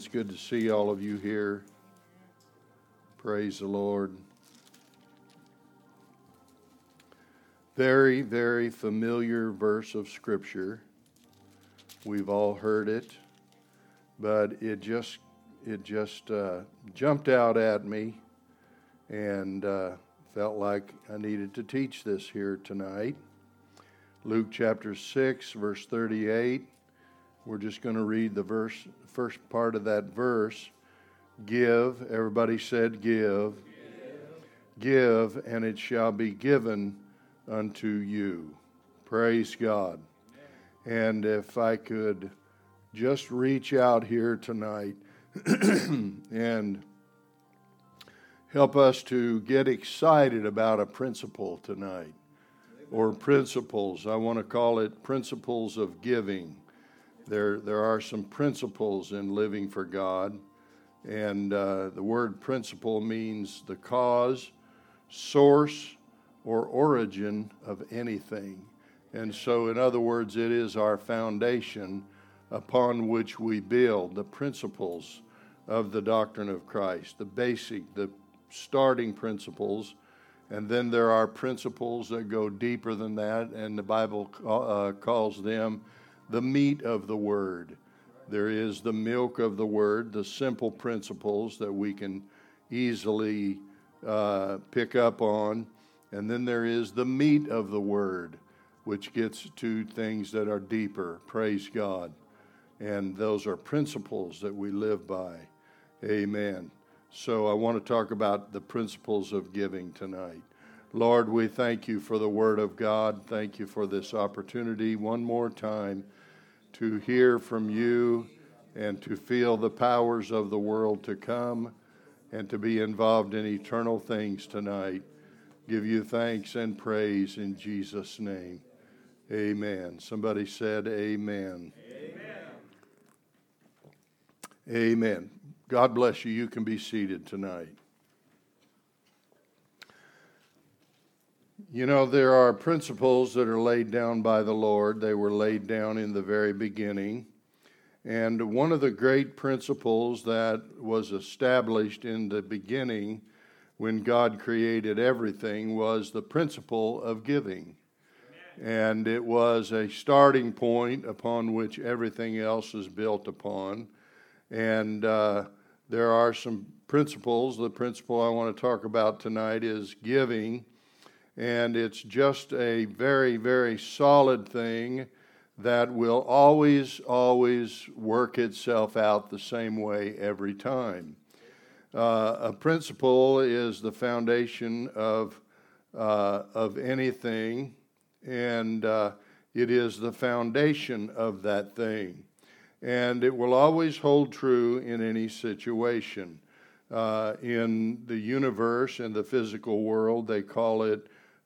It's good to see all of you here. Praise the Lord. Very, very familiar verse of Scripture. We've all heard it, but it just jumped out at me and felt like I needed to teach this here tonight. Luke chapter 6, verse 38. We're just going to read the first part of that verse. Give, everybody said give. Give, and it shall be given unto you. Praise God. And if I could just reach out here tonight and help us to get excited about a principle tonight, or principles. I want to call it principles of giving. There are some principles in living for God, and the word principle means the cause, source, or origin of anything. And so, in other words, it is our foundation upon which we build the principles of the doctrine of Christ, the starting principles. And then there are principles that go deeper than that, and the Bible calls them the meat of the Word. There is the milk of the Word, the simple principles that we can easily pick up on. And then there is the meat of the Word, which gets to things that are deeper. Praise God. And those are principles that we live by. Amen. So I want to talk about the principles of giving tonight. Lord, we thank you for the Word of God. Thank you for this opportunity one more time to hear from you and to feel the powers of the world to come and to be involved in eternal things tonight. Give you thanks and praise in Jesus' name. Amen. Somebody said amen. Amen. Amen. God bless you. You can be seated tonight. You know, there are principles that are laid down by the Lord. They were laid down in the very beginning. And one of the great principles that was established in the beginning when God created everything was the principle of giving. And it was a starting point upon which everything else is built upon. And there are some principles. The principle I want to talk about tonight is giving. And it's just a very, very solid thing that will always work itself out the same way every time. A principle is the foundation of anything, and it is the foundation of that thing. And it will always hold true in any situation. In the universe, in the physical world, they call it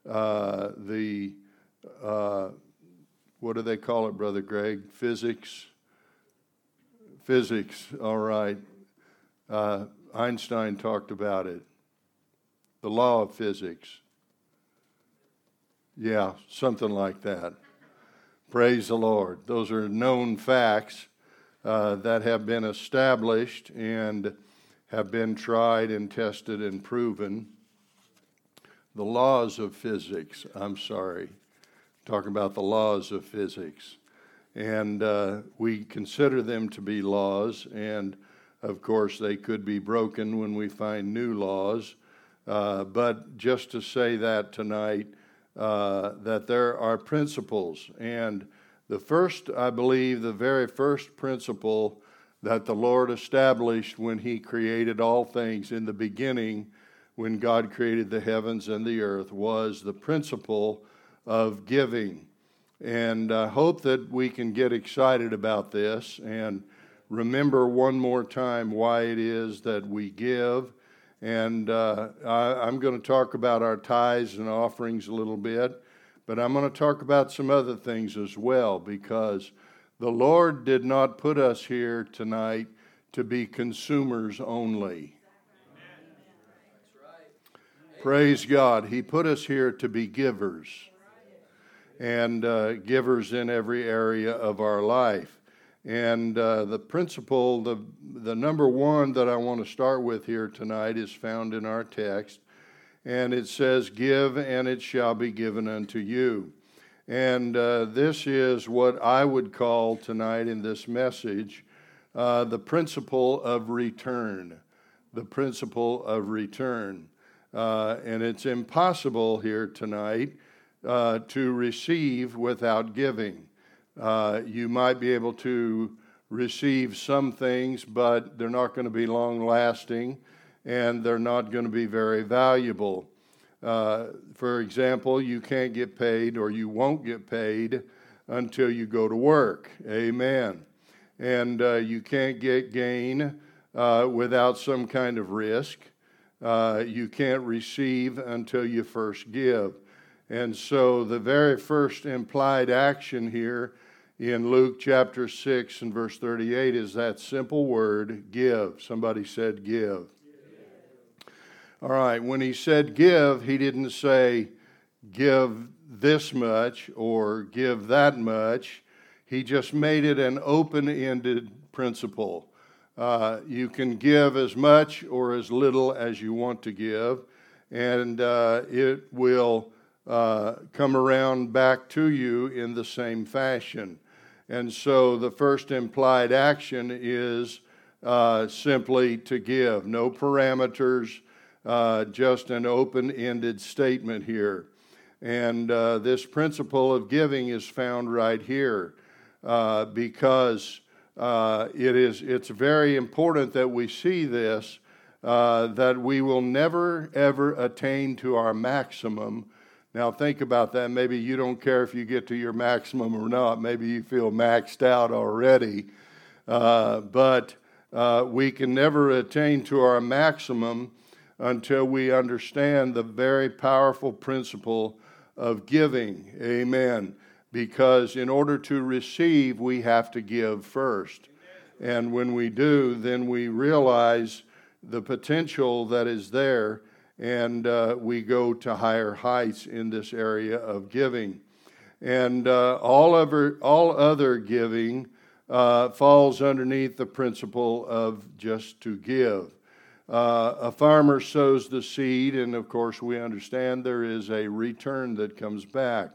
what do they call it, Brother Greg? Physics? Physics, all right. Einstein talked about it. The law of physics. Yeah, something like that. Praise the Lord. Those are known facts that have been established and have been tried and tested and proven. The laws of physics, talking about the laws of physics. And we consider them to be laws, and of course they could be broken when we find new laws. But just to say that tonight, that there are principles. And the very first principle that the Lord established when He created all things in the beginning, when God created the heavens and the earth, was the principle of giving. And I hope that we can get excited about this and remember one more time why it is that we give. And I'm going to talk about our tithes and offerings a little bit, but I'm going to talk about some other things as well, because the Lord did not put us here tonight to be consumers only. Praise God. He put us here to be givers, and givers in every area of our life. And the principle, the number one that I want to start with here tonight is found in our text. And it says, "Give, and it shall be given unto you." And this is what I would call tonight in this message the principle of return. The principle of return. And it's impossible here tonight to receive without giving. You might be able to receive some things, but they're not going to be long-lasting, and they're not going to be very valuable. For example, you can't get paid, or you won't get paid until you go to work. Amen. And you can't get gain without some kind of risk. You can't receive until you first give. And so the very first implied action here in Luke chapter 6 and verse 38 is that simple word, give. Somebody said give. All right, when he said give, he didn't say give this much or give that much. He just made it an open-ended principle. You can give as much or as little as you want to give, and it will come around back to you in the same fashion. And so the first implied action is simply to give. No parameters, just an open-ended statement here. And this principle of giving is found right here because it's very important that we see this, that we will never, ever attain to our maximum. Now think about that. Maybe you don't care if you get to your maximum or not. Maybe you feel maxed out already. But we can never attain to our maximum until we understand the very powerful principle of giving. Amen. Because in order to receive, we have to give first. And when we do, then we realize the potential that is there, and we go to higher heights in this area of giving. And all other giving falls underneath the principle of just to give. A farmer sows the seed, and of course we understand there is a return that comes back.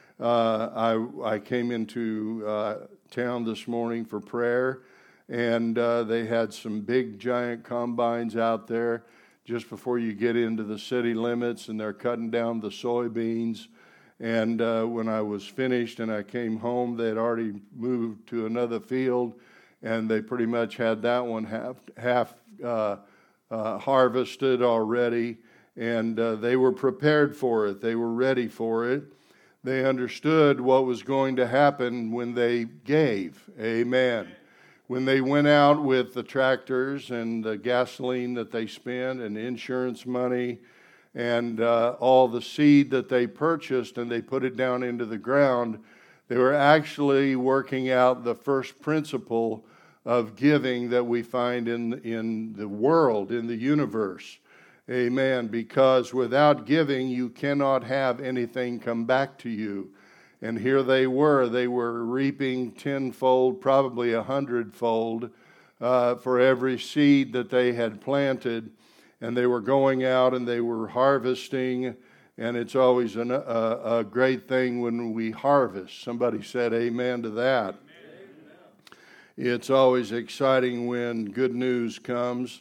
I came into town this morning for prayer, and they had some big giant combines out there just before you get into the city limits, and they're cutting down the soybeans. And when I was finished and I came home, they had already moved to another field, and they pretty much had that one half harvested already, and they were prepared for it. They were ready for it. They understood what was going to happen when they gave. Amen. When they went out with the tractors and the gasoline that they spent and insurance money and all the seed that they purchased and they put it down into the ground, they were actually working out the first principle of giving that we find in the world, in the universe. Amen. Because without giving, you cannot have anything come back to you. And here they were reaping tenfold, probably 100-fold for every seed that they had planted. And they were going out and they were harvesting. And it's always a great thing when we harvest. Somebody said amen to that. It's always exciting when good news comes,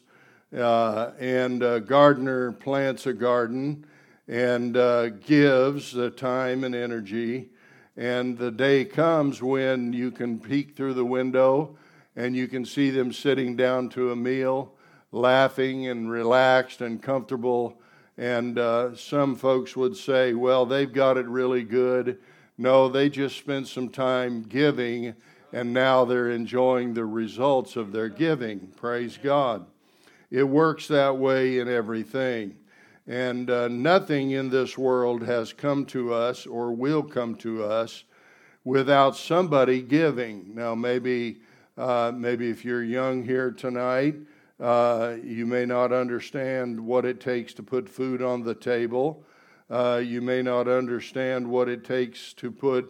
and a gardener plants a garden and gives the time and energy, and the day comes when you can peek through the window and you can see them sitting down to a meal, laughing and relaxed and comfortable, and some folks would say, well, they've got it really good. No, they just spent some time giving, and now they're enjoying the results of their giving. Praise God. It works that way in everything. And nothing in this world has come to us or will come to us without somebody giving. Now, maybe if you're young here tonight, you may not understand what it takes to put food on the table. You may not understand what it takes to put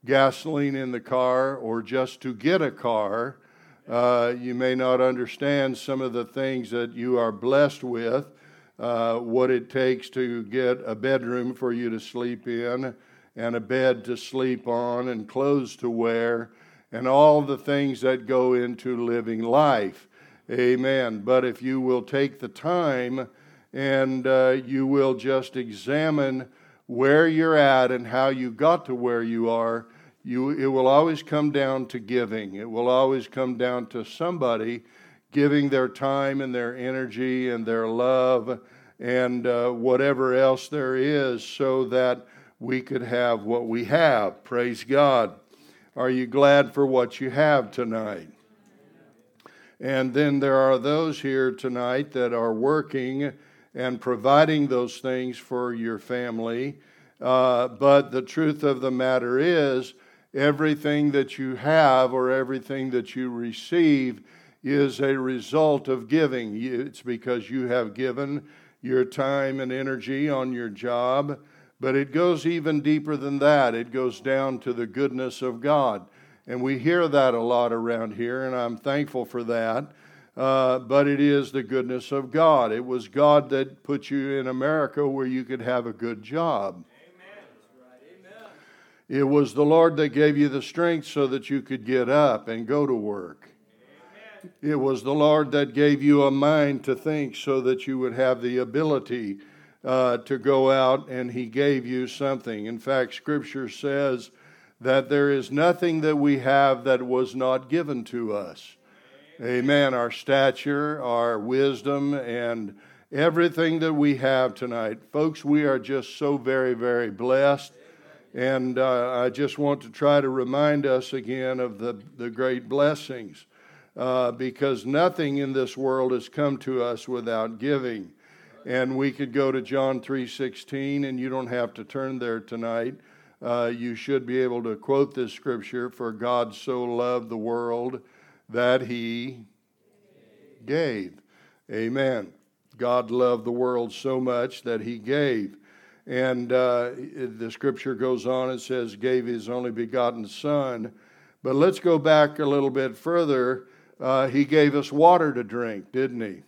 gasoline in the car or just to get a car. You may not understand some of the things that you are blessed with, what it takes to get a bedroom for you to sleep in, and a bed to sleep on, and clothes to wear, and all the things that go into living life. Amen. But if you will take the time and you will just examine where you're at and how you got to where you are, it will always come down to giving. It will always come down to somebody giving their time and their energy and their love and whatever else there is so that we could have what we have. Praise God. Are you glad for what you have tonight? And then there are those here tonight that are working and providing those things for your family. But the truth of the matter is, everything that you have or everything that you receive is a result of giving. It's because you have given your time and energy on your job. But it goes even deeper than that. It goes down to the goodness of God. And we hear that a lot around here, and I'm thankful for that. But it is the goodness of God. It was God that put you in America where you could have a good job. It was the Lord that gave you the strength so that you could get up and go to work. Amen. It was the Lord that gave you a mind to think so that you would have the ability to go out, and He gave you something. In fact, Scripture says that there is nothing that we have that was not given to us. Amen. Our stature, our wisdom, and everything that we have tonight. Folks, we are just so very, very blessed. And I just want to try to remind us again of the great blessings, because nothing in this world has come to us without giving. And we could go to John 3:16, and you don't have to turn there tonight. You should be able to quote this scripture, for God so loved the world that He gave. Amen. God loved the world so much that He gave. And the scripture goes on and says, gave His only begotten Son. But let's go back a little bit further. He gave us water to drink, didn't He?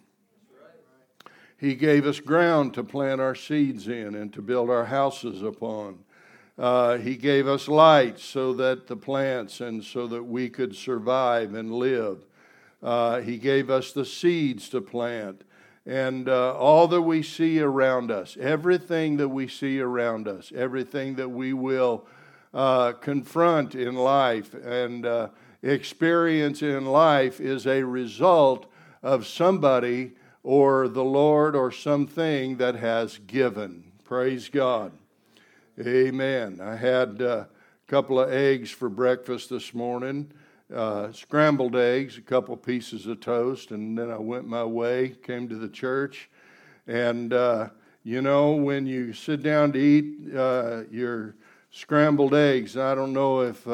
He gave us ground to plant our seeds in and to build our houses upon. He gave us light so that the plants and so that we could survive and live. He gave us the seeds to plant. And all that we see around us, everything that we see around us, everything that we will confront in life and experience in life is a result of somebody or the Lord or something that has given. Praise God. Amen. I had a couple of eggs for breakfast this morning. Scrambled eggs, a couple pieces of toast, and then I went my way, came to the church. And, when you sit down to eat your scrambled eggs, I don't know if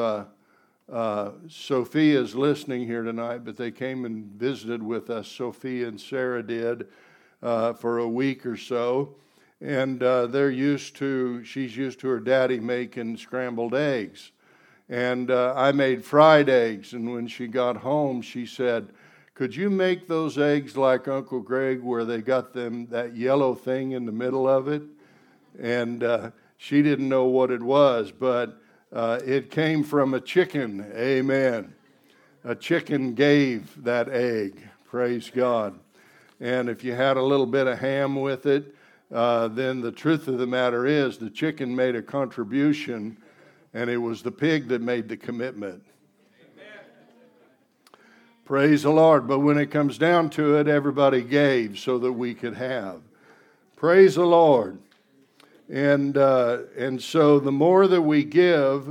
Sophia is listening here tonight, but they came and visited with us, Sophia and Sarah did, for a week or so. And she's used to her daddy making scrambled eggs. And I made fried eggs, and when she got home, she said, could you make those eggs like Uncle Greg where they got that yellow thing in the middle of it? And she didn't know what it was, but it came from a chicken. Amen. A chicken gave that egg. Praise God. And if you had a little bit of ham with it, then the truth of the matter is the chicken made a contribution, and it was the pig that made the commitment. Amen. Praise the Lord. But when it comes down to it, everybody gave so that we could have. Praise the Lord. And so the more that we give,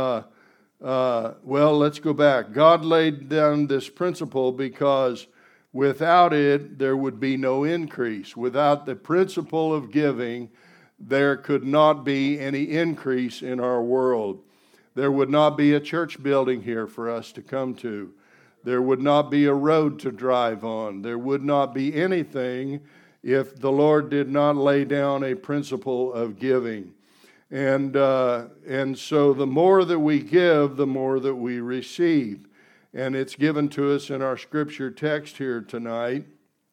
let's go back. God laid down this principle because without it, there would be no increase. Without the principle of giving, there could not be any increase in our world. There would not be a church building here for us to come to. There would not be a road to drive on. There would not be anything if the Lord did not lay down a principle of giving. And so the more that we give, the more that we receive. And it's given to us in our scripture text here tonight.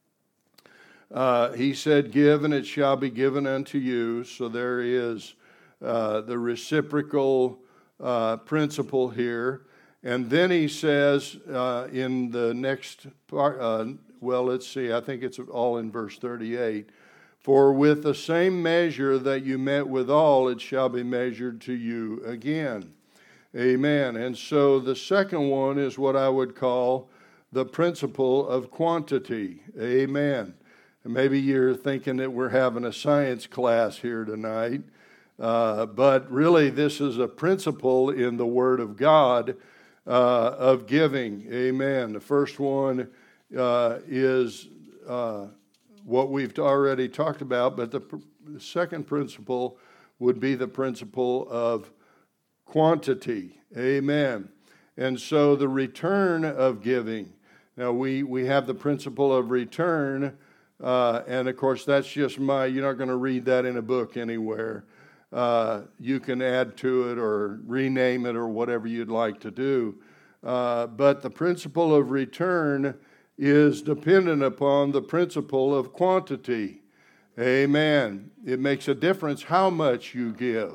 He said, give and it shall be given unto you. So there is the reciprocal principle here. And then he says in the next part, let's see, I think it's all in verse 38. For with the same measure that you met withal, it shall be measured to you again. Amen. And so the second one is what I would call the principle of quantity. Amen. And maybe you're thinking that we're having a science class here tonight, but really this is a principle in the Word of God of giving. Amen. The first one is what we've already talked about, but the second principle would be the principle of quantity. Amen. And so the return of giving. Now we have the principle of return, and of course that's just you're not going to read that in a book anywhere. You can add to it or rename it or whatever you'd like to do. But the principle of return is dependent upon the principle of quantity. Amen. It makes a difference how much you give.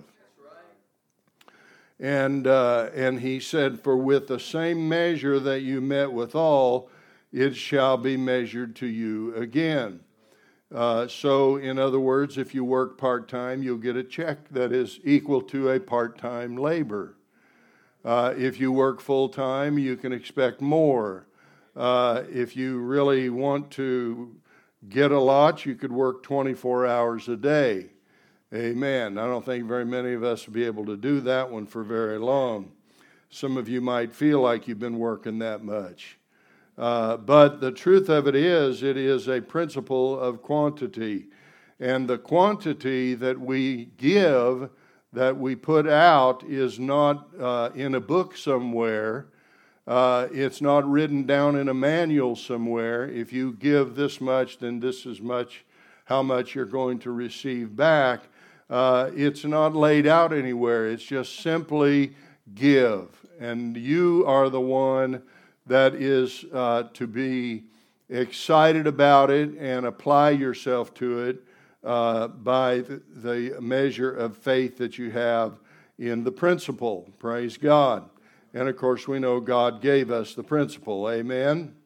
And he said, for with the same measure that you met withal, it shall be measured to you again. So in other words, if you work part-time, you'll get a check that is equal to a part-time labor. If you work full-time, you can expect more. If you really want to get a lot, you could work 24 hours a day. Amen. I don't think very many of us will be able to do that one for very long. Some of you might feel like you've been working that much. But the truth of it is a principle of quantity. And the quantity that we give, that we put out, is not in a book somewhere. It's not written down in a manual somewhere. If you give this much, then this is how much you're going to receive back. It's not laid out anywhere. It's just simply give. And you are the one that is to be excited about it and apply yourself to it by the measure of faith that you have in the principle. Praise God. And of course, we know God gave us the principle. Amen?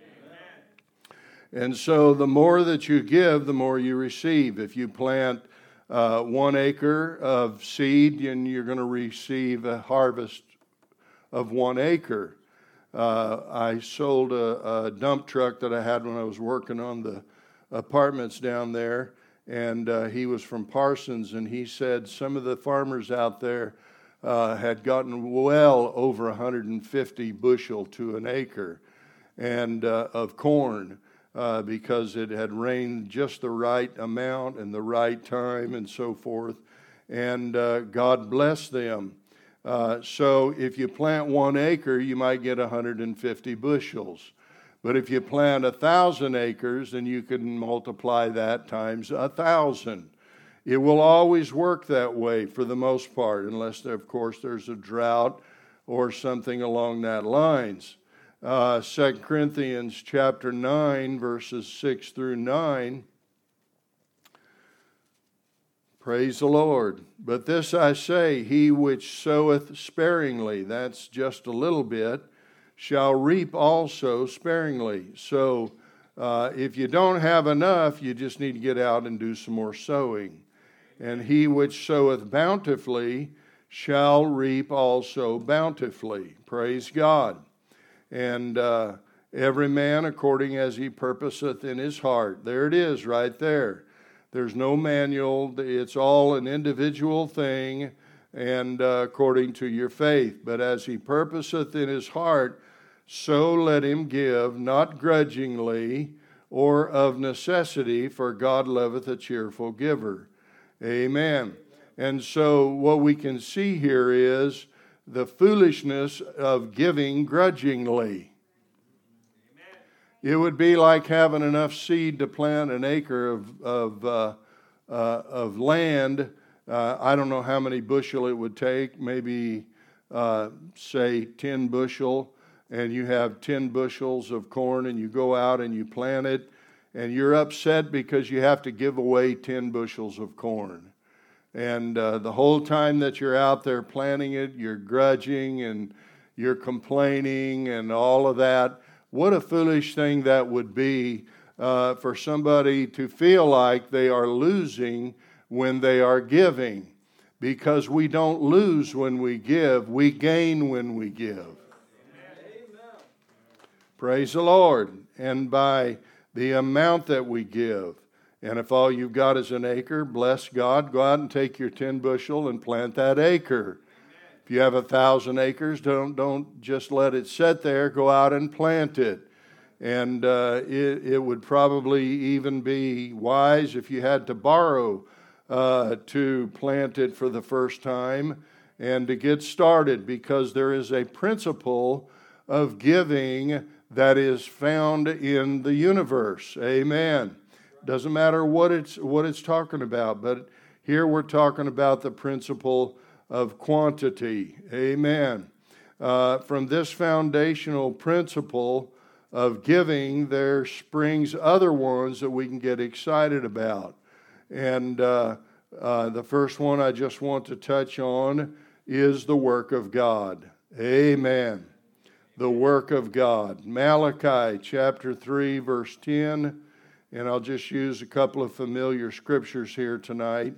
And so the more that you give, the more you receive. If you plant 1 acre of seed, then you're going to receive a harvest of 1 acre. I sold a dump truck that I had when I was working on the apartments down there, and he was from Parsons, and he said some of the farmers out there had gotten well over 150 bushel to an acre and of corn. Because it had rained just the right amount and the right time and so forth. And God blessed them. So if you plant 1 acre, you might get 150 bushels. But if you plant 1,000 acres, then you can multiply that times 1,000. It will always work that way for the most part, unless, of course, there's a drought or something along that lines. 2 Corinthians chapter 9, verses 6 through 9. Praise the Lord. But this I say, he which soweth sparingly, that's just a little bit, shall reap also sparingly. So if you don't have enough, you just need to get out and do some more sowing. And he which soweth bountifully shall reap also bountifully. Praise God. And every man according as he purposeth in his heart. There it is right there. There's no manual. It's all an individual thing and according to your faith. But as he purposeth in his heart, so let him give, not grudgingly or of necessity, for God loveth a cheerful giver. Amen. And so what we can see here is the foolishness of giving grudgingly. Amen. It would be like having enough seed to plant an acre of land I don't know how many bushel it would take, maybe say 10 bushel, and you have 10 bushels of corn and you go out and you plant it, and you're upset because you have to give away 10 bushels of corn. And the whole time that you're out there planting it, you're grudging and you're complaining and all of that. What a foolish thing that would be for somebody to feel like they are losing when they are giving. Because we don't lose when we give, we gain when we give. Amen. Praise the Lord. And by the amount that we give, and if all you've got is an acre, bless God, go out and take your 10 bushel and plant that acre. If you have 1,000 acres, don't just let it sit there. Go out and plant it. And it would probably even be wise if you had to borrow to plant it for the first time and to get started, because there is a principle of giving that is found in the universe. Amen. Doesn't matter what it's talking about, but here we're talking about the principle of quantity. Amen. From this foundational principle of giving, there springs other ones that we can get excited about. And the first one I just want to touch on is the work of God. Amen. The work of God. Malachi chapter 3, verse 10. And I'll just use a couple of familiar scriptures here tonight.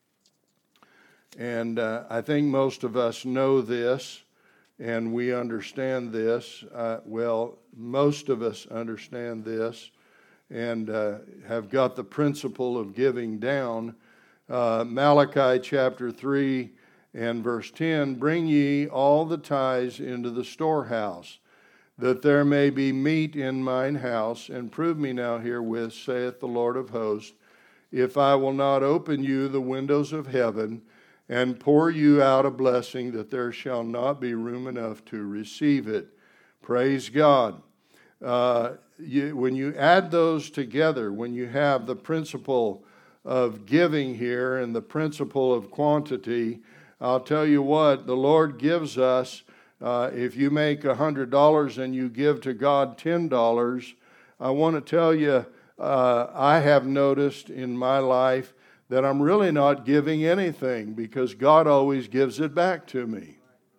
And I think most of us know this, and we understand this. Most of us understand this and have got the principle of giving down. Malachi chapter 3 and verse 10, bring ye all the tithes into the storehouse, that there may be meat in mine house, and prove me now herewith, saith the Lord of hosts, if I will not open you the windows of heaven, and pour you out a blessing, that there shall not be room enough to receive it. Praise God. When you add those together, when you have the principle of giving here and the principle of quantity, I'll tell you what, the Lord gives us, if you make $100 and you give to God $10, I want to tell you, I have noticed in my life that I'm really not giving anything, because God always gives it back to me.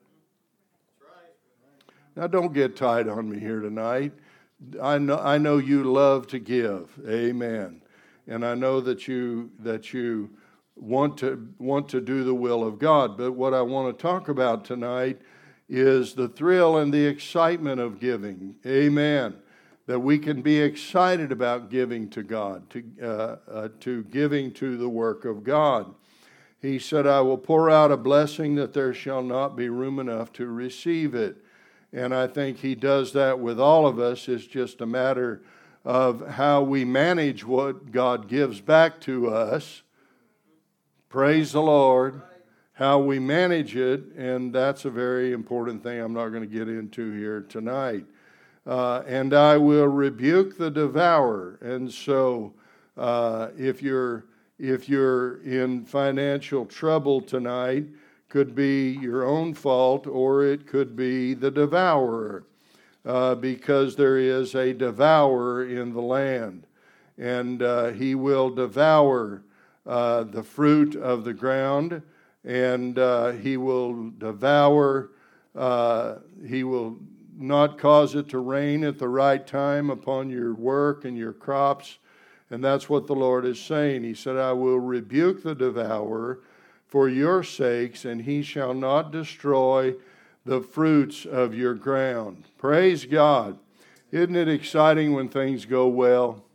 Now, don't get tight on me here tonight. I know you love to give. Amen. And I know that you want to do the will of God. But what I want to talk about tonight is the thrill and the excitement of giving. Amen. That we can be excited about giving to God, to giving to the work of God. He said, I will pour out a blessing that there shall not be room enough to receive it. And I think he does that with all of us. It's just a matter of how we manage what God gives back to us. Praise the Lord. How we manage it, and that's a very important thing I'm not going to get into here tonight. And I will rebuke the devourer. And so if you're in financial trouble tonight, could be your own fault, or it could be the devourer, because there is a devourer in the land. And he will devour the fruit of the ground, and he will devour, he will not cause it to rain at the right time upon your work and your crops. And that's what the Lord is saying. He said, I will rebuke the devourer for your sakes, and he shall not destroy the fruits of your ground. Praise God. Isn't it exciting when things go well?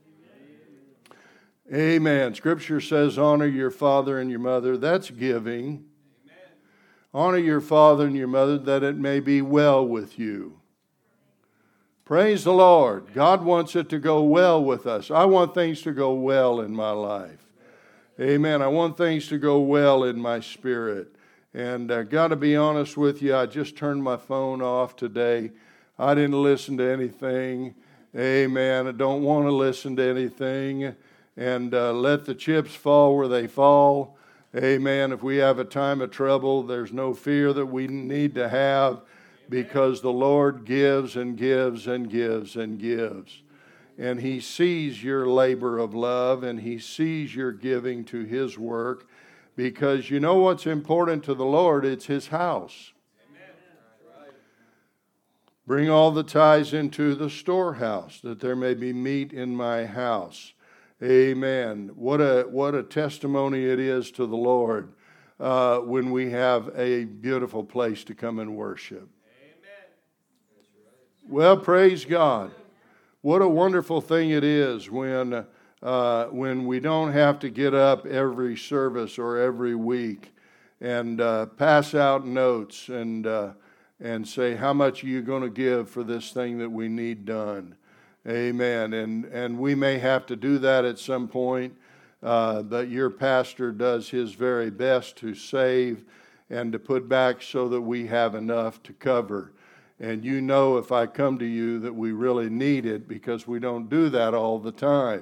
Amen. Scripture says, honor your father and your mother. That's giving. Amen. Honor your father and your mother, that it may be well with you. Praise the Lord. God wants it to go well with us. I want things to go well in my life. Amen. I want things to go well in my spirit. And I got to be honest with you, I just turned my phone off today. I didn't listen to anything. Amen. I don't want to listen to anything. And let the chips fall where they fall. Amen. If we have a time of trouble, there's no fear that we need to have, because the Lord gives and gives and gives and gives. And He sees your labor of love, and He sees your giving to His work, because you know what's important to the Lord? It's His house. Bring all the tithes into the storehouse, that there may be meat in my house. Amen. What a testimony it is to the Lord when we have a beautiful place to come and worship. Amen. Well, praise God. What a wonderful thing it is when we don't have to get up every service or every week and pass out notes and say, how much are you going to give for this thing that we need done? Amen. And we may have to do that at some point, but your pastor does his very best to save and to put back so that we have enough to cover. And you know, if I come to you, that we really need it, because we don't do that all the time.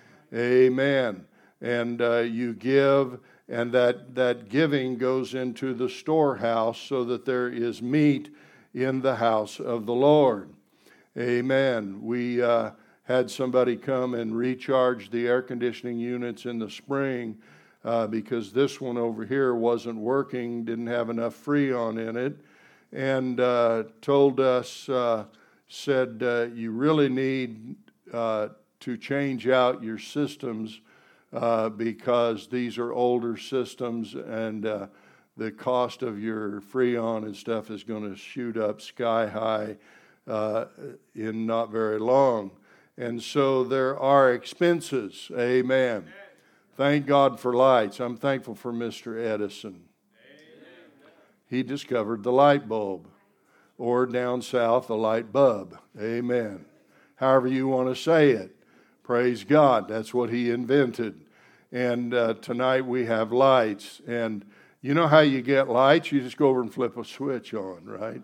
Amen. And you give, and that giving goes into the storehouse so that there is meat in the house of the Lord. Amen. We had somebody come and recharge the air conditioning units in the spring because this one over here wasn't working, didn't have enough Freon in it, and told us, said, you really need to change out your systems because these are older systems, and the cost of your Freon and stuff is going to shoot up sky high in not very long. And so there are expenses. Amen. Thank God for lights. I'm thankful for Mr. Edison. He discovered the light bulb, or down south, the light bulb. Amen. However you want to say it. Praise God. That's what he invented. And tonight we have lights. And you know how you get lights? You just go over and flip a switch on, right?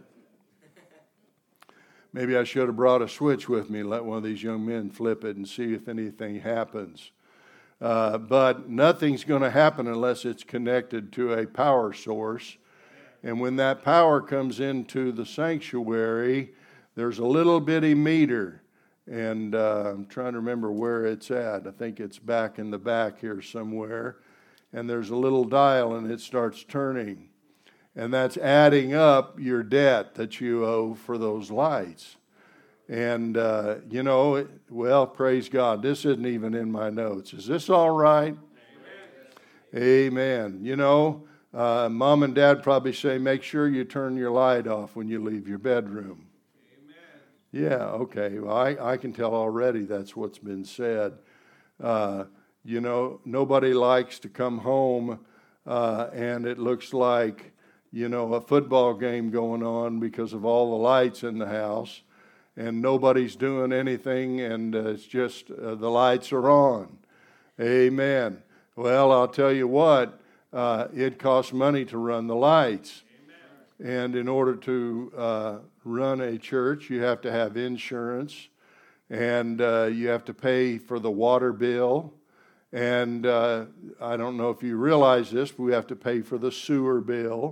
Maybe I should have brought a switch with me and let one of these young men flip it and see if anything happens. But nothing's going to happen unless it's connected to a power source. And when that power comes into the sanctuary, there's a little bitty meter. And I'm trying to remember where it's at. I think it's back in the back here somewhere. And there's a little dial, and it starts turning. And that's adding up your debt that you owe for those lights. And, well, praise God. This isn't even in my notes. Is this all right? Amen. You know, Mom and Dad probably say, make sure you turn your light off when you leave your bedroom. Amen. Yeah, okay. Well, I can tell already that's what's been said. Nobody likes to come home and it looks like, a football game going on because of all the lights in the house, and nobody's doing anything, and it's just the lights are on. Amen. Well, I'll tell you what, it costs money to run the lights. Amen. And in order to run a church, you have to have insurance, and you have to pay for the water bill. And I don't know if you realize this, but we have to pay for the sewer bill,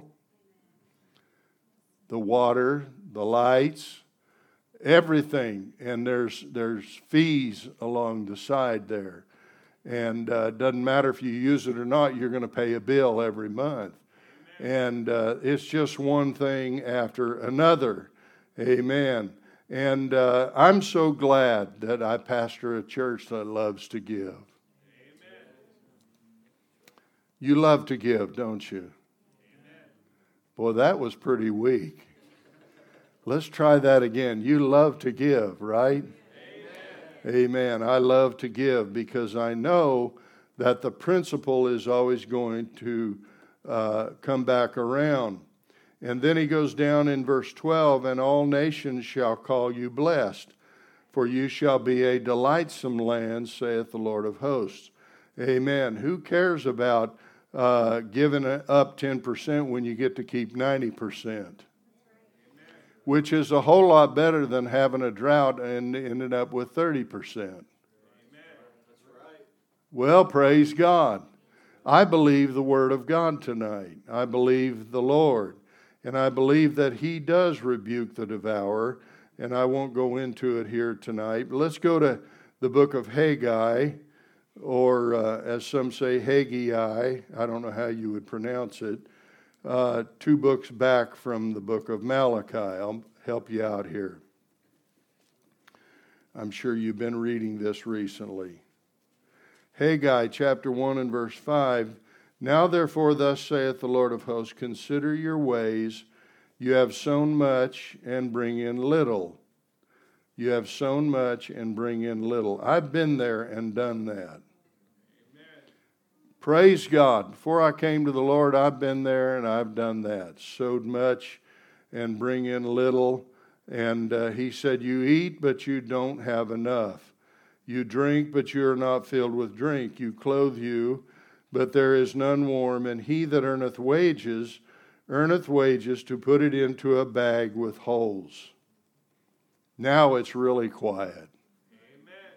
the water, the lights, everything. And there's fees along the side there. And it doesn't matter if you use it or not, you're going to pay a bill every month. Amen. And it's just one thing after another. Amen. And I'm so glad that I pastor a church that loves to give. Amen. You love to give, don't you? Boy, that was pretty weak. Let's try that again. You love to give, right? Amen. Amen. I love to give because I know that the principle is always going to come back around. And then he goes down in verse 12, and all nations shall call you blessed, for you shall be a delightsome land, saith the Lord of hosts. Amen. Who cares about giving up 10% when you get to keep 90%, which is a whole lot better than having a drought and ended up with 30%. Amen. Well, praise God. I believe the Word of God tonight. I believe the Lord. And I believe that He does rebuke the devourer. And I won't go into it here tonight. But let's go to the book of Haggai, or as some say, Haggai. I don't know how you would pronounce it. 2 books back from the book of Malachi. I'll help you out here. I'm sure you've been reading this recently. Haggai chapter 1 and verse 5. Now therefore thus saith the Lord of hosts, consider your ways. You have sown much and bring in little. You have sown much and bring in little. I've been there and done that. Amen. Praise God. Before I came to the Lord, I've been there and I've done that. Sowed much and bring in little. And He said, you eat, but you don't have enough. You drink, but you are not filled with drink. You clothe you, but there is none warm. And he that earneth wages to put it into a bag with holes. Now it's really quiet. Amen.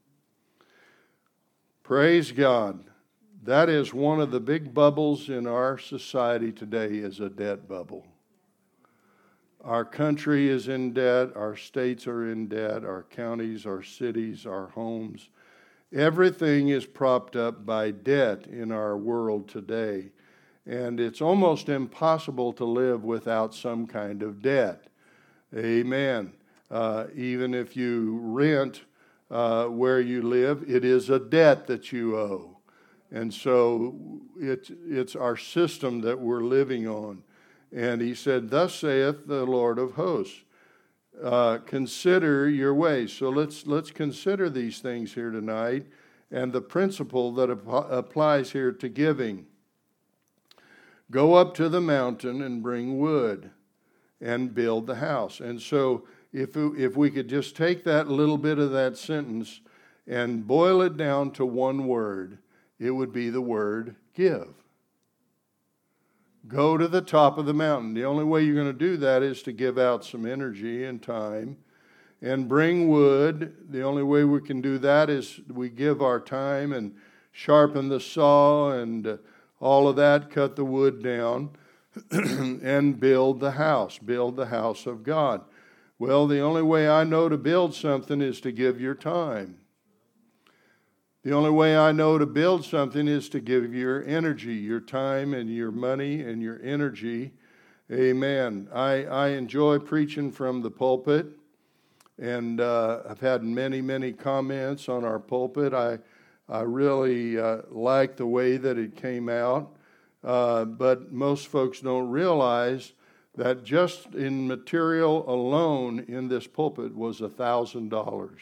Praise God. That is one of the big bubbles in our society today, is a debt bubble. Our country is in debt, our states are in debt, our counties, our cities, our homes. Everything is propped up by debt in our world today. And it's almost impossible to live without some kind of debt. Amen. Even if you rent where you live, it is a debt that you owe. And so it's our system that we're living on. And He said, thus saith the Lord of hosts, consider your ways. So let's consider these things here tonight, and the principle that applies here to giving. Go up to the mountain and bring wood and build the house. And so if we could just take that little bit of that sentence and boil it down to one word, it would be the word give. Go to the top of the mountain. The only way you're going to do that is to give out some energy and time. And bring wood. The only way we can do that is we give our time and sharpen the saw and all of that, cut the wood down, and build the house of God. Well, the only way I know to build something is to give your time. The only way I know to build something is to give your energy, your time and your money and your energy. Amen. I enjoy preaching from the pulpit, and I've had many comments on our pulpit. I really like the way that it came out, but most folks don't realize that just in material alone in this pulpit was $1,000.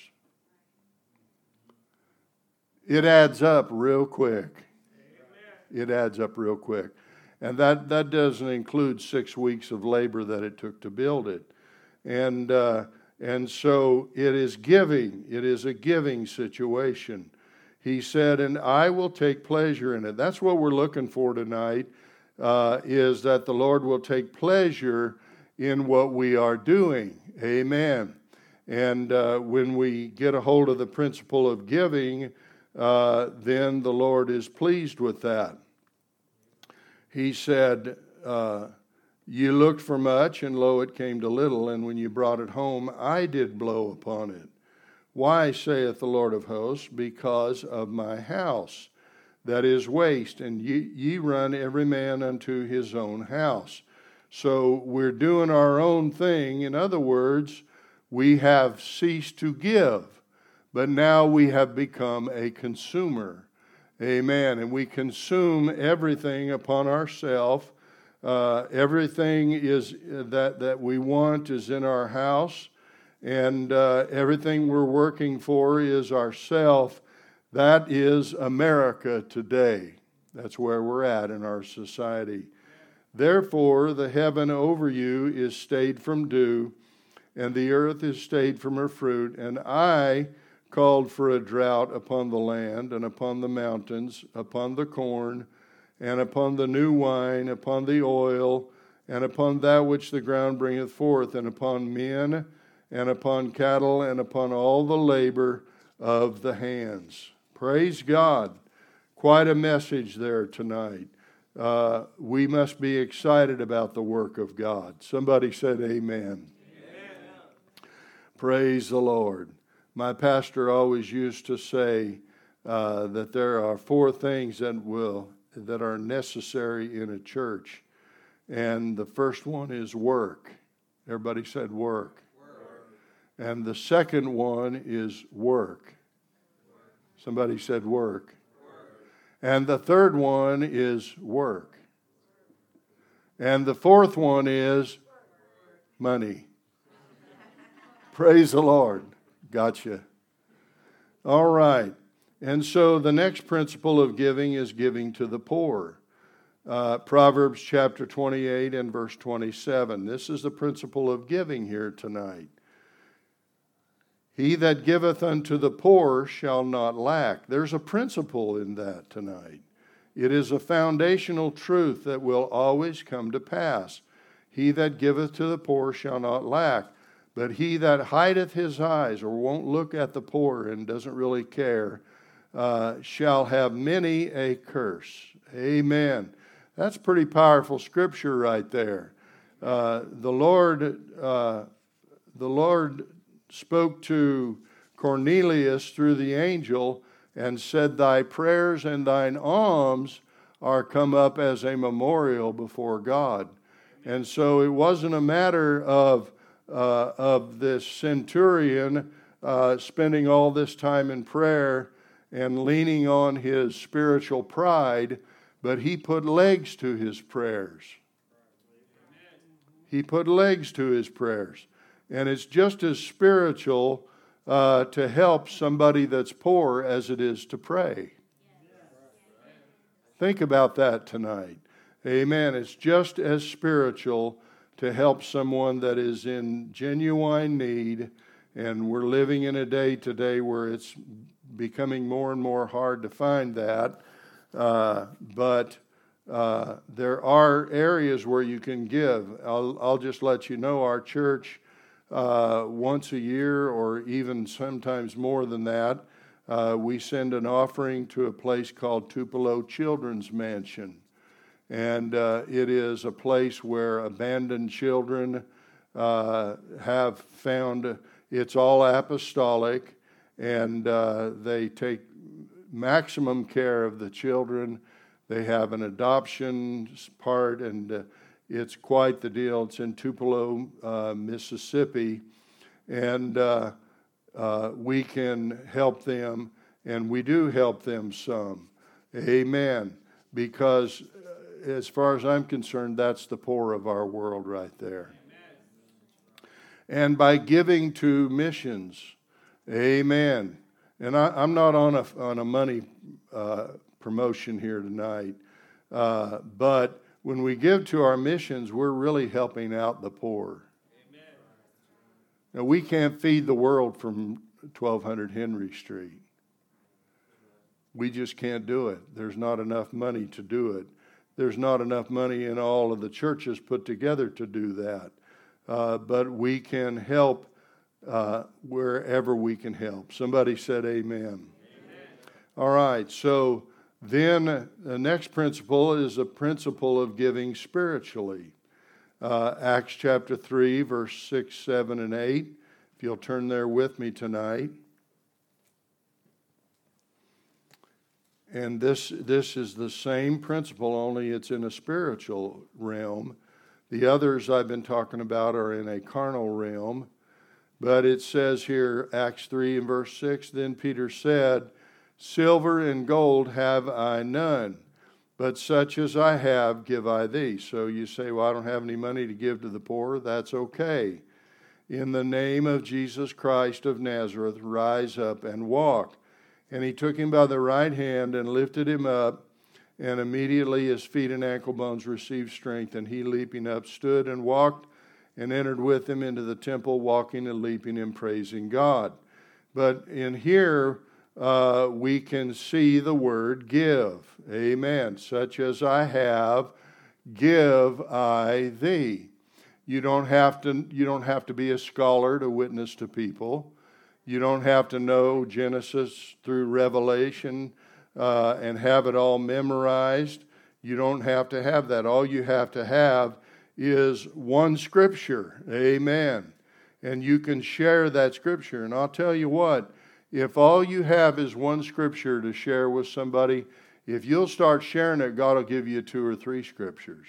It adds up real quick. It adds up real quick. And that doesn't include 6 weeks of labor that it took to build it. And so it is giving. It is a giving situation. He said, and I will take pleasure in it. That's what we're looking for tonight, is that the Lord will take pleasure in what we are doing. Amen. And when we get a hold of the principle of giving, then the Lord is pleased with that. He said, you looked for much, and lo, it came to little, and when you brought it home, I did blow upon it. Why, saith the Lord of hosts? Because of my house that is waste, and ye run every man unto his own house. So we're doing our own thing. In other words, we have ceased to give. But now we have become a consumer. Amen. And we consume everything upon ourselves. Everything is that we want is in our house. And everything we're working for is ourself. That is America today. That's where we're at in our society. Therefore, the heaven over you is stayed from dew, and the earth is stayed from her fruit. And I called for a drought upon the land, and upon the mountains, upon the corn, and upon the new wine, upon the oil, and upon that which the ground bringeth forth, and upon men, and upon cattle, and upon all the labor of the hands. Praise God. Quite a message there tonight. We must be excited about the work of God. Somebody said amen. Praise the Lord. My pastor always used to say that there are 4 things that are necessary in a church. And the first one is work. Everybody said work. And the second one is work. Somebody said work. And the third one is work. And the fourth one is money. Praise the Lord. Gotcha. All right. And so the next principle of giving is giving to the poor. Proverbs chapter 28 and verse 27. This is the principle of giving here tonight. He that giveth unto the poor shall not lack. There's a principle in that tonight. It is a foundational truth that will always come to pass. He that giveth to the poor shall not lack. But he that hideth his eyes, or won't look at the poor and doesn't really care, shall have many a curse. Amen. That's pretty powerful scripture right there. The Lord spoke to Cornelius through the angel and said, "Thy prayers and thine alms are come up as a memorial before God." And so it wasn't a matter of this centurion spending all this time in prayer and leaning on his spiritual pride, but he put legs to his prayers. He put legs to his prayers. And it's just as spiritual to help somebody that's poor as it is to pray. Think about that tonight. Amen. It's just as spiritual to help someone that is in genuine need, and we're living in a day today where it's becoming more and more hard to find that. But there are areas where you can give. I'll just let you know, our church, once a year or even sometimes more than that, we send an offering to a place called Tupelo Children's Mansion. And it is a place where abandoned children have found. It's all apostolic, and they take maximum care of the children. They have an adoption part, and it's quite the deal. It's in Tupelo, Mississippi, and we can help them, and we do help them some. Amen. Because as far as I'm concerned, that's the poor of our world right there. Amen. And by giving to missions, amen. And I'm not on a money promotion here tonight, but when we give to our missions, we're really helping out the poor. Amen. Now, we can't feed the world from 1200 Henry Street. We just can't do it. There's not enough money to do it. There's not enough money in all of the churches put together to do that. But we can help wherever we can help. Somebody said amen. Amen. All right, so then the next principle is a principle of giving spiritually. Acts chapter 3, verse 6, 7, and 8. If you'll turn there with me tonight. And this is the same principle, only it's in a spiritual realm. The others I've been talking about are in a carnal realm. But it says here, Acts 3 and verse 6, "Then Peter said, Silver and gold have I none, but such as I have give I thee." So you say, "Well, I don't have any money to give to the poor." That's okay. "In the name of Jesus Christ of Nazareth, rise up and walk." And he took him by the right hand and lifted him up, and immediately his feet and ankle bones received strength, and he, leaping up, stood and walked and entered with him into the temple, walking and leaping and praising God. But in here, we can see the word give. Amen. "Such as I have, give I thee." You don't have to be a scholar to witness to people. You don't have to know Genesis through Revelation and have it all memorized. You don't have to have that. All you have to have is one scripture. Amen. And you can share that scripture. And I'll tell you what, if all you have is one scripture to share with somebody, if you'll start sharing it, God will give you 2 or 3 scriptures.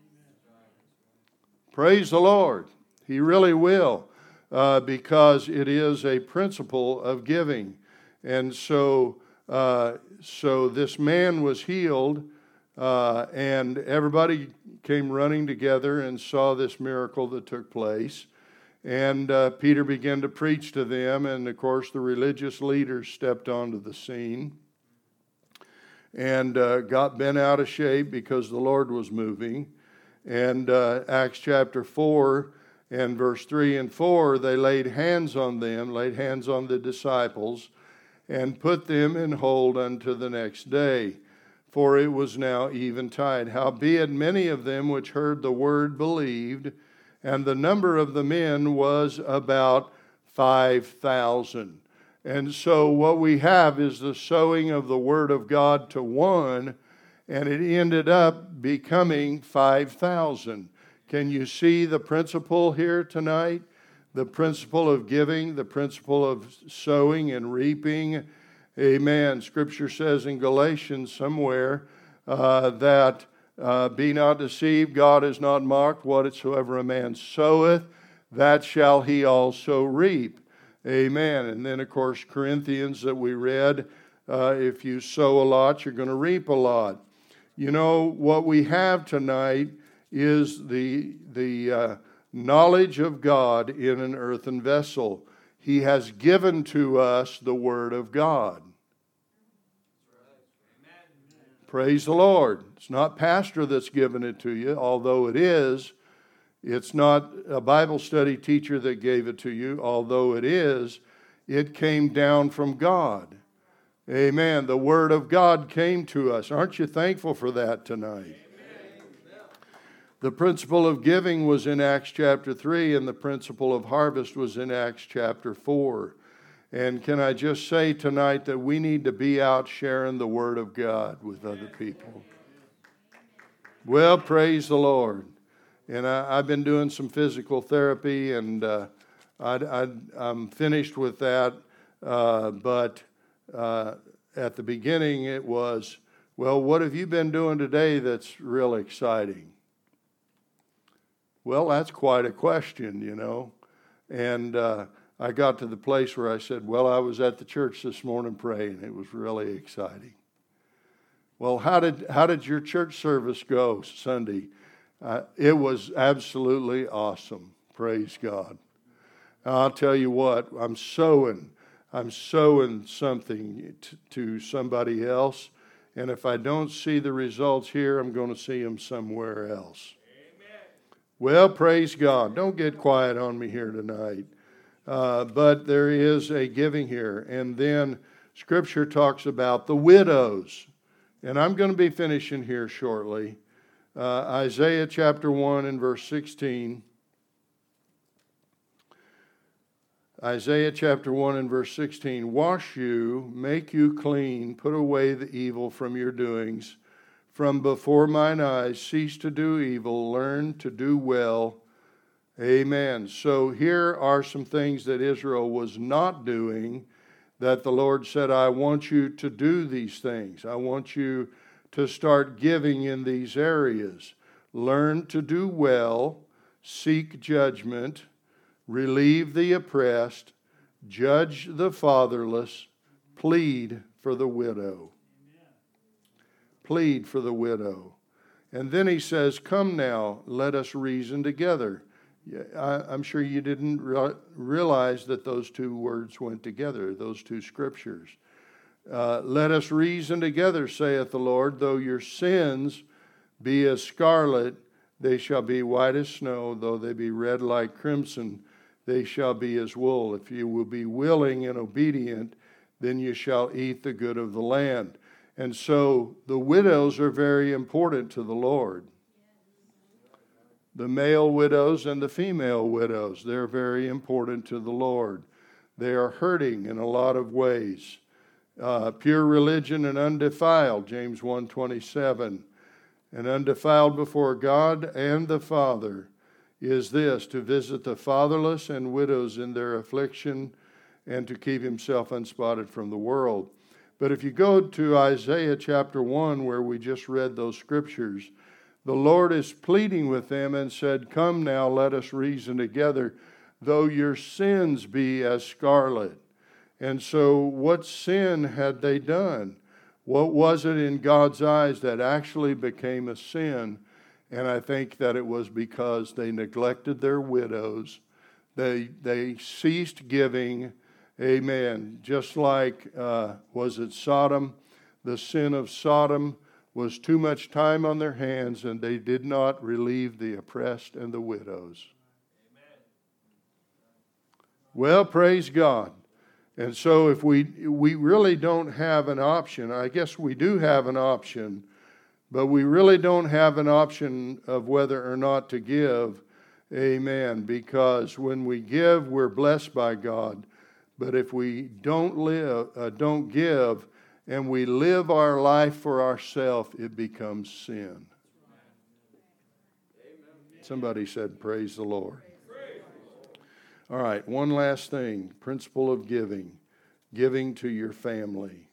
Praise the Lord. He really will, because it is a principle of giving. And so this man was healed, and everybody came running together and saw this miracle that took place. And Peter began to preach to them, and of course the religious leaders stepped onto the scene and got bent out of shape because the Lord was moving. And Acts chapter 4 and verse 3 and 4, they laid hands on them, laid hands on the disciples, and put them in hold unto the next day. For it was now eventide. Howbeit many of them which heard the word believed, and the number of the men was about 5,000. And so what we have is the sowing of the word of God to one, and it ended up becoming 5,000. Can you see the principle here tonight? The principle of giving, the principle of sowing and reaping. Amen. Scripture says in Galatians somewhere that be not deceived, God is not mocked. Whatsoever a man soweth, that shall he also reap. Amen. And then, of course, Corinthians that we read, if you sow a lot, you're going to reap a lot. You know, what we have tonight is the knowledge of God in an earthen vessel. He has given to us the Word of God. Praise the Lord. It's not pastor that's given it to you, although it is. It's not a Bible study teacher that gave it to you, although it is. It came down from God. Amen. The Word of God came to us. Aren't you thankful for that tonight? The principle of giving was in Acts chapter 3, and the principle of harvest was in Acts chapter 4. And can I just say tonight that we need to be out sharing the Word of God with other people. Well, praise the Lord. And I've been doing some physical therapy, and I'm finished with that. But at the beginning it was, well, what have you been doing today that's real exciting? Well, that's quite a question, you know. And I got to the place where I said, well, I was at the church this morning praying. It was really exciting. Well, how did your church service go Sunday? It was absolutely awesome. Praise God. I'll tell you what, I'm sowing something to somebody else. And if I don't see the results here, I'm going to see them somewhere else. Well, praise God. Don't get quiet on me here tonight. But there is a giving here. And then Scripture talks about the widows. And I'm going to be finishing here shortly. Isaiah chapter 1 and verse 16. Isaiah chapter 1 and verse 16. Wash you, make you clean, put away the evil from your doings. From before mine eyes, cease to do evil, learn to do well. Amen. So here are some things that Israel was not doing that the Lord said, I want you to do these things. I want you to start giving in these areas. Learn to do well, seek judgment, relieve the oppressed, judge the fatherless, plead for the widow. Plead for the widow. And then he says, come now, let us reason together. I'm sure you didn't realize that those two words went together, those two scriptures. Let us reason together, saith the Lord, though your sins be as scarlet, they shall be white as snow, though they be red like crimson, they shall be as wool. If you will be willing and obedient, then you shall eat the good of the land. And so the widows are very important to the Lord. The male widows and the female widows, they're very important to the Lord. They are hurting in a lot of ways. Pure religion and undefiled, James 1:27. And undefiled before God and the Father is this, to visit the fatherless and widows in their affliction and to keep himself unspotted from the world. But if you go to Isaiah chapter 1, where we just read those scriptures, the Lord is pleading with them and said, "Come now, let us reason together, though your sins be as scarlet." And so what sin had they done? What was it in God's eyes that actually became a sin? And I think that it was because they neglected their widows. They ceased giving. Amen. Just like, was it Sodom? The sin of Sodom was too much time on their hands, and they did not relieve the oppressed and the widows. Amen. Well, praise God. And so if we really don't have an option, I guess we do have an option, but we really don't have an option of whether or not to give. Amen. Because when we give, we're blessed by God. But if we don't give, and we live our life for ourselves, it becomes sin. Somebody said, "Praise the Lord." All right, one last thing. Principle of giving. Giving to your family.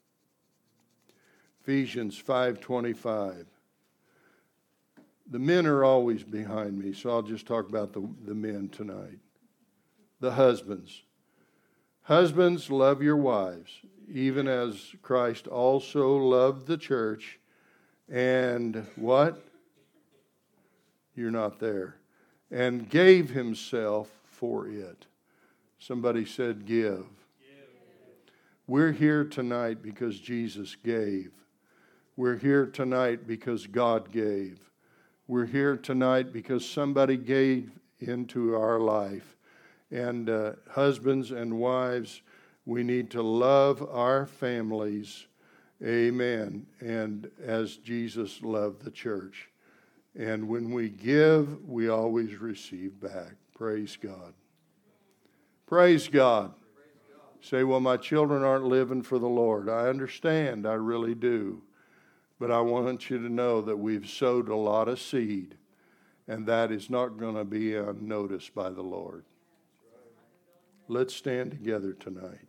Ephesians 5:25. The men are always behind me, so I'll just talk about the men tonight. The husbands. Husbands, love your wives, even as Christ also loved the church. And what? You're not there. And gave himself for it. Somebody said give. We're here tonight because Jesus gave. We're here tonight because God gave. We're here tonight because somebody gave into our life. And husbands and wives, we need to love our families. Amen. And as Jesus loved the church. And when we give, we always receive back. Praise God. Praise God. Say, well, my children aren't living for the Lord. I understand, I really do. But I want you to know that we've sowed a lot of seed, and that is not going to be unnoticed by the Lord. Let's stand together tonight.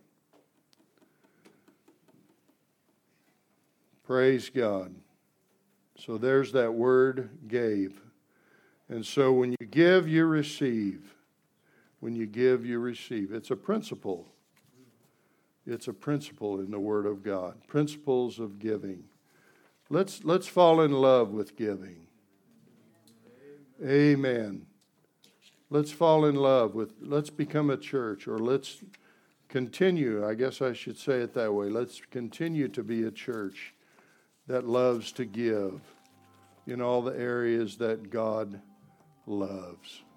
Praise God. So there's that word, gave. And so when you give, you receive. When you give, you receive. It's a principle. It's a principle in the Word of God. Principles of giving. Let's fall in love with giving. Amen. Let's fall in love with, let's become a church, or let's continue, I guess I should say it that way. Let's continue to be a church that loves to give in all the areas that God loves.